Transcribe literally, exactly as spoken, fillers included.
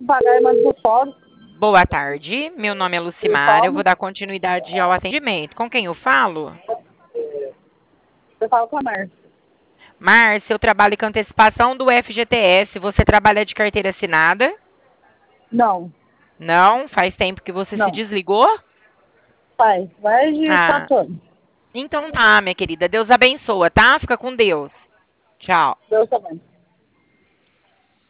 Pagar mais do fora. Boa tarde, meu nome é Eu Lucimar, eu vou falo, dar continuidade ao atendimento. Com quem eu falo? eu falo com a Márcia. Márcia, eu trabalho com antecipação do F G T S. Você trabalha de carteira assinada? Não, Não? Faz tempo que você se não. desligou? Faz, vai de Ah, quatro anos. então tá, minha querida. Deus abençoa, tá? Fica com Deus. Tchau. Deus também.